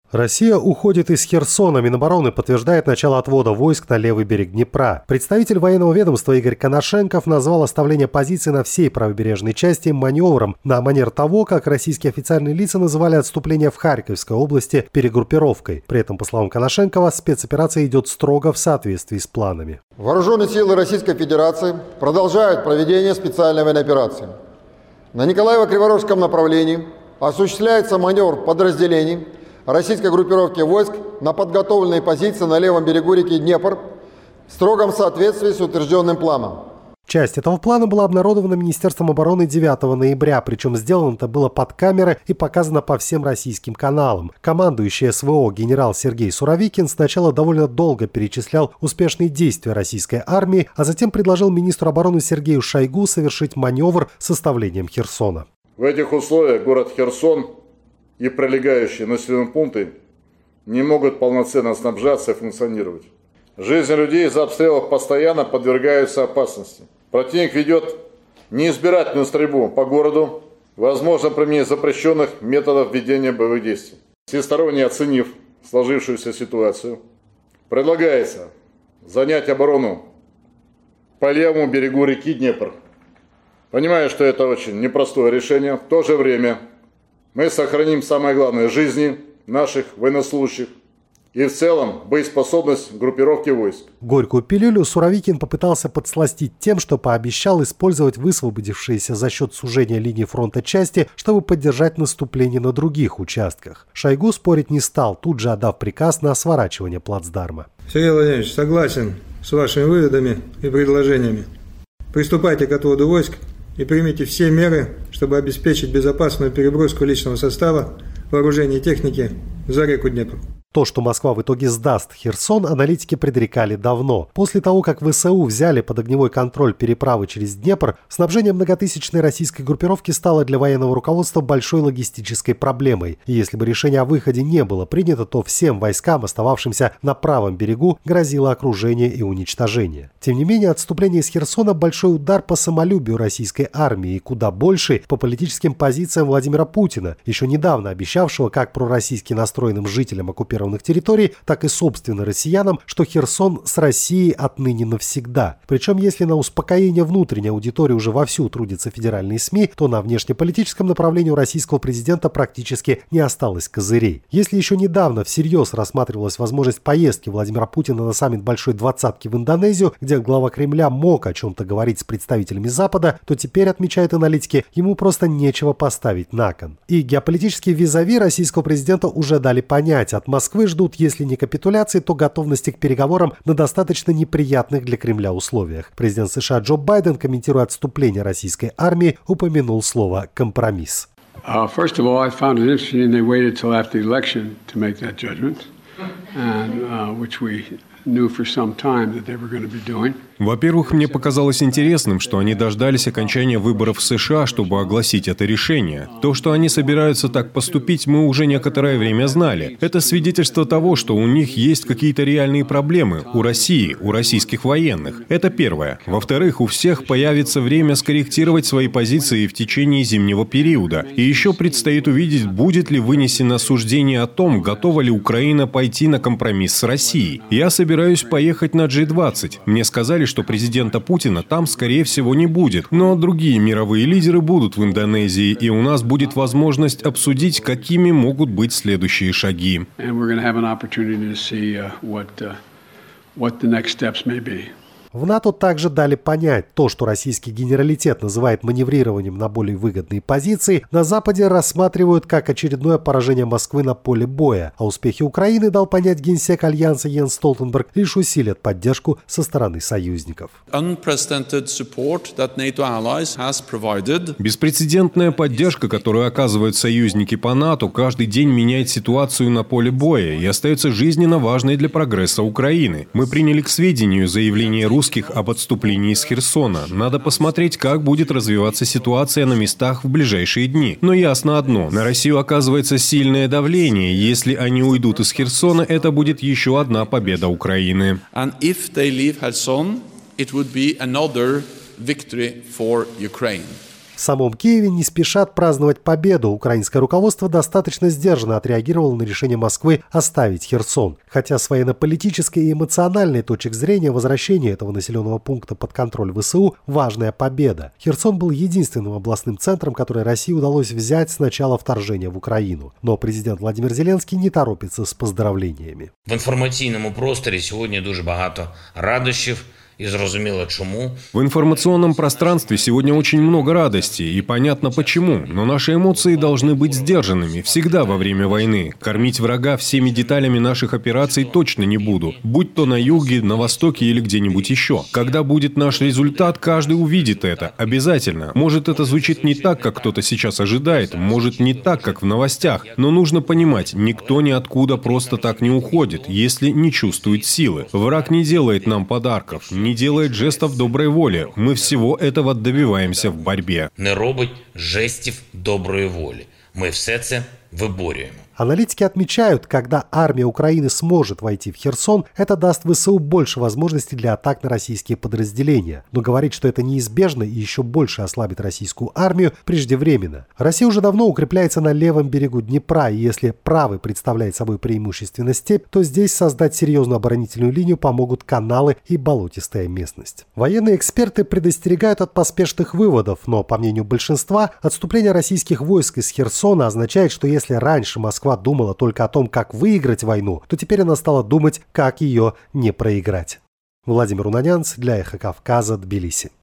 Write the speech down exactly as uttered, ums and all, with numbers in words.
Россия уходит из Херсона. Минобороны подтверждает начало отвода войск на левый берег Днепра. Представитель военного ведомства Игорь Коношенков назвал оставление позиций на всей правобережной части маневром на манер того, как российские официальные лица называли отступление в Харьковской области перегруппировкой. При этом, по словам Коношенкова, спецоперация идет строго в соответствии с планами. Вооруженные силы Российской Федерации продолжают проведение специальной военной операции. На Николаево-Криворожском направлении осуществляется маневр подразделений российской группировки войск на подготовленные позиции на левом берегу реки Днепр в строгом соответствии с утвержденным планом. Часть этого плана была обнародована Министерством обороны девятого ноября, причем сделано это было под камеры и показано по всем российским каналам. Командующий СВО генерал Сергей Суровикин сначала довольно долго перечислял успешные действия российской армии, а затем предложил министру обороны Сергею Шойгу совершить маневр с оставлением Херсона. В этих условиях город Херсон и прилегающие населенные пункты не могут полноценно снабжаться и функционировать. Жизни людей из-за обстрелов постоянно подвергаются опасности. Противник ведет неизбирательную стрельбу по городу, возможно применение запрещенных методов ведения боевых действий. Всесторонне оценив сложившуюся ситуацию, предлагается занять оборону по левому берегу реки Днепр. Понимаю, что это очень непростое решение, в то же время мы сохраним самое главное – жизни наших военнослужащих и в целом боеспособность группировки войск. Горькую пилюлю Суровикин попытался подсластить тем, что пообещал использовать высвободившиеся за счет сужения линии фронта части, чтобы поддержать наступление на других участках. Шойгу спорить не стал, тут же отдав приказ на сворачивание плацдарма. Сергей Владимирович, согласен с вашими выводами и предложениями. Приступайте к отводу войск и примите все меры, чтобы обеспечить безопасную переброску личного состава, вооружения и техники за реку Днепр. То, что Москва в итоге сдаст Херсон, аналитики предрекали давно. После того, как ВСУ взяли под огневой контроль переправы через Днепр, снабжение многотысячной российской группировки стало для военного руководства большой логистической проблемой. И если бы решение о выходе не было принято, то всем войскам, остававшимся на правом берегу, грозило окружение и уничтожение. Тем не менее, отступление из Херсона – большой удар по самолюбию российской армии и куда больше по политическим позициям Владимира Путина, еще недавно обещавшего как пророссийски настроенным жителям оккупированных территорий, так и собственно россиянам, что Херсон с Россией отныне навсегда. Причем, если на успокоение внутренней аудитории уже вовсю трудятся федеральные СМИ, то на внешнеполитическом направлении у российского президента практически не осталось козырей. Если еще недавно всерьез рассматривалась возможность поездки Владимира Путина на саммит Большой Двадцатки в Индонезию, где глава Кремля мог о чем-то говорить с представителями Запада, то теперь, отмечают аналитики, ему просто нечего поставить на кон. И геополитические визави российского президента уже дали понять, от Москвы Москвы ждут, если не капитуляции, то готовности к переговорам на достаточно неприятных для Кремля условиях. Президент США Джо Байден, комментируя отступление российской армии, упомянул слово «компромисс». Во-первых, мне показалось интересным, что они дождались окончания выборов в США, чтобы огласить это решение. То, что они собираются так поступить, мы уже некоторое время знали. Это свидетельство того, что у них есть какие-то реальные проблемы у России, у российских военных. Это первое. Во-вторых, у всех появится время скорректировать свои позиции в течение зимнего периода. И еще предстоит увидеть, будет ли вынесено суждение о том, готова ли Украина пойти на компромисс с Россией. Я собираюсь поехать на джи двадцать. Мне сказали, что президента Путина там, скорее всего, не будет. Но другие мировые лидеры будут в Индонезии, и у нас будет возможность обсудить, какими могут быть следующие шаги. В НАТО также дали понять, то, что российский генералитет называет маневрированием на более выгодные позиции, на Западе рассматривают как очередное поражение Москвы на поле боя, а успехи Украины, дал понять генсек Альянса Йенс Столтенберг, лишь усилят поддержку со стороны союзников. Беспрецедентная поддержка, которую оказывают союзники по НАТО, каждый день меняет ситуацию на поле боя и остается жизненно важной для прогресса Украины. Мы приняли к сведению заявление русских русских об отступлении из Херсона. Надо посмотреть, как будет развиваться ситуация на местах в ближайшие дни. Но ясно одно. На Россию оказывается сильное давление. Если они уйдут из Херсона, это будет еще одна победа Украины. В самом Киеве не спешат праздновать победу. Украинское руководство достаточно сдержанно отреагировало на решение Москвы оставить Херсон. Хотя с военно-политической и эмоциональной точек зрения возвращение этого населенного пункта под контроль ВСУ – важная победа. Херсон был единственным областным центром, который России удалось взять с начала вторжения в Украину. Но президент Владимир Зеленский не торопится с поздравлениями. В інформаційному просторі сьогодні дуже багато радощів. И зрозуміло чему. В информационном пространстве сегодня очень много радости, и понятно почему. Но наши эмоции должны быть сдержанными всегда во время войны. Кормить врага всеми деталями наших операций точно не буду. Будь то на юге, на востоке или где-нибудь еще. Когда будет наш результат, каждый увидит это. Обязательно. Может, это звучит не так, как кто-то сейчас ожидает. Может, не так, как в новостях. Но нужно понимать, никто ниоткуда просто так не уходит, если не чувствует силы. Враг не делает нам подарков, не делает жестов доброй воли. Мы всего этого добиваемся в борьбе. Не робить жестів доброї волі. Ми все це виборюємо. Аналитики отмечают, когда армия Украины сможет войти в Херсон, это даст ВСУ больше возможностей для атак на российские подразделения. Но говорить, что это неизбежно и еще больше ослабит российскую армию, преждевременно. Россия уже давно укрепляется на левом берегу Днепра, и если правый представляет собой преимущественно степь, то здесь создать серьезную оборонительную линию помогут каналы и болотистая местность. Военные эксперты предостерегают от поспешных выводов, но, по мнению большинства, отступление российских войск из Херсона означает, что если раньше Москва думала только о том, как выиграть войну, то теперь она стала думать, как ее не проиграть. Владимир Унанянц для Эхо Кавказа, Тбилиси.